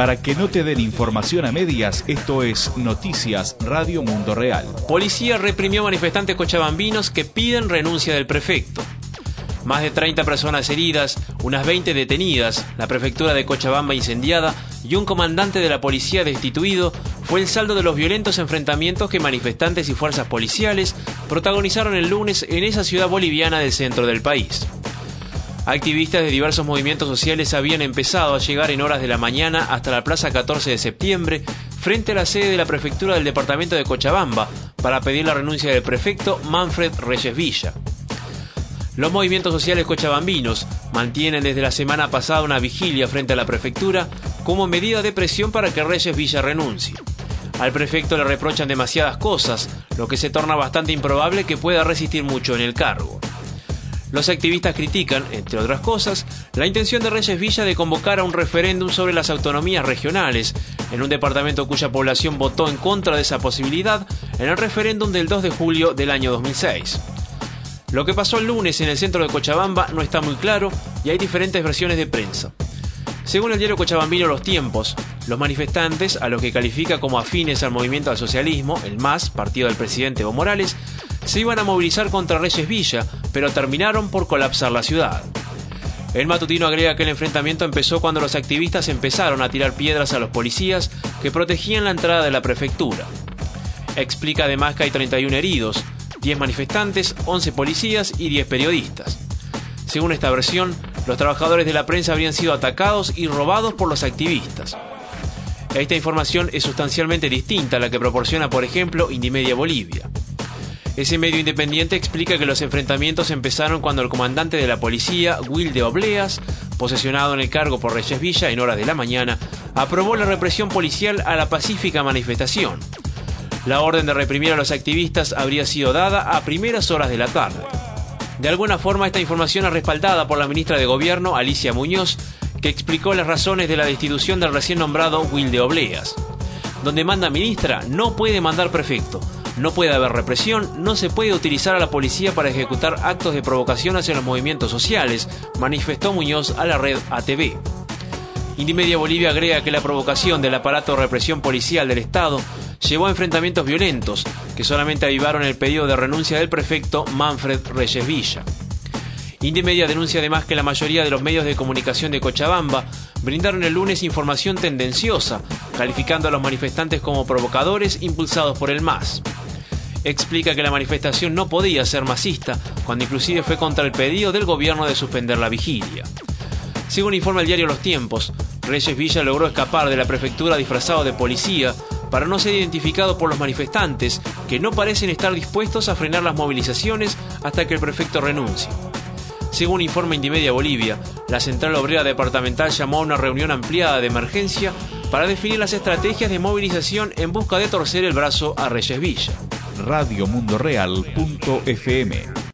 Para que no te den información a medias, esto es Noticias Radio Mundo Real. Policía reprimió manifestantes cochabambinos que piden renuncia del prefecto. Más de 30 personas heridas, unas 20 detenidas, la prefectura de Cochabamba incendiada y un comandante de la policía destituido fue el saldo de los violentos enfrentamientos que manifestantes y fuerzas policiales protagonizaron el lunes en esa ciudad boliviana del centro del país. Activistas de diversos movimientos sociales habían empezado a llegar en horas de la mañana hasta la Plaza 14 de septiembre, frente a la sede de la prefectura del departamento de Cochabamba, para pedir la renuncia del prefecto Manfred Reyes Villa. Los movimientos sociales cochabambinos mantienen desde la semana pasada una vigilia frente a la prefectura como medida de presión para que Reyes Villa renuncie. Al prefecto le reprochan demasiadas cosas, lo que se torna bastante improbable que pueda resistir mucho en el cargo. Los activistas critican, entre otras cosas, la intención de Reyes Villa de convocar a un referéndum sobre las autonomías regionales, en un departamento cuya población votó en contra de esa posibilidad en el referéndum del 2 de julio del año 2006. Lo que pasó el lunes en el centro de Cochabamba no está muy claro y hay diferentes versiones de prensa. Según el diario cochabambino Los Tiempos, los manifestantes, a los que califica como afines al movimiento al socialismo, el MAS, partido del presidente Evo Morales, se iban a movilizar contra Reyes Villa, pero terminaron por colapsar la ciudad. El matutino agrega que el enfrentamiento empezó cuando los activistas empezaron a tirar piedras a los policías que protegían la entrada de la prefectura. Explica además que hay 31 heridos, 10 manifestantes, 11 policías y 10 periodistas. Según esta versión, los trabajadores de la prensa habrían sido atacados y robados por los activistas. Esta información es sustancialmente distinta a la que proporciona, por ejemplo, Indymedia Bolivia. Ese medio independiente explica que los enfrentamientos empezaron cuando el comandante de la policía, Wilde Obleas, posesionado en el cargo por Reyes Villa en horas de la mañana, aprobó la represión policial a la pacífica manifestación. La orden de reprimir a los activistas habría sido dada a primeras horas de la tarde. De alguna forma, esta información es respaldada por la ministra de Gobierno, Alicia Muñoz, que explicó las razones de la destitución del recién nombrado Wilde Obleas. Donde manda ministra, no puede mandar prefecto. No puede haber represión, no se puede utilizar a la policía para ejecutar actos de provocación hacia los movimientos sociales, manifestó Muñoz a la red ATV. Indymedia Bolivia agrega que la provocación del aparato de represión policial del Estado llevó a enfrentamientos violentos, que solamente avivaron el pedido de renuncia del prefecto Manfred Reyes Villa. Indymedia denuncia además que la mayoría de los medios de comunicación de Cochabamba brindaron el lunes información tendenciosa, calificando a los manifestantes como provocadores impulsados por el MAS. Explica que la manifestación no podía ser masista, cuando inclusive fue contra el pedido del gobierno de suspender la vigilia. Según informa el diario Los Tiempos, Reyes Villa logró escapar de la prefectura disfrazado de policía para no ser identificado por los manifestantes, que no parecen estar dispuestos a frenar las movilizaciones hasta que el prefecto renuncie. Según informa Indymedia Bolivia, la Central Obrera Departamental llamó a una reunión ampliada de emergencia para definir las estrategias de movilización en busca de torcer el brazo a Reyes Villa. Radiomundoreal.fm